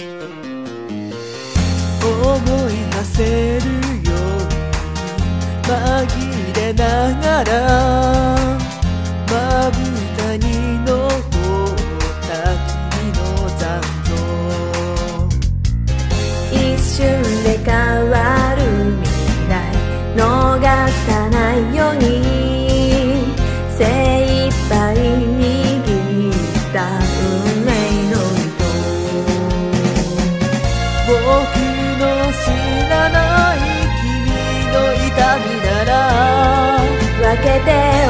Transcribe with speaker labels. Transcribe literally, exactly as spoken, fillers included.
Speaker 1: 思い馳せるように紛れながらまぶたに残った君の残像、
Speaker 2: 一瞬で変わる未来逃さないように精一杯握った運命の糸、
Speaker 1: 僕の知らない君の痛みなら
Speaker 2: 分けて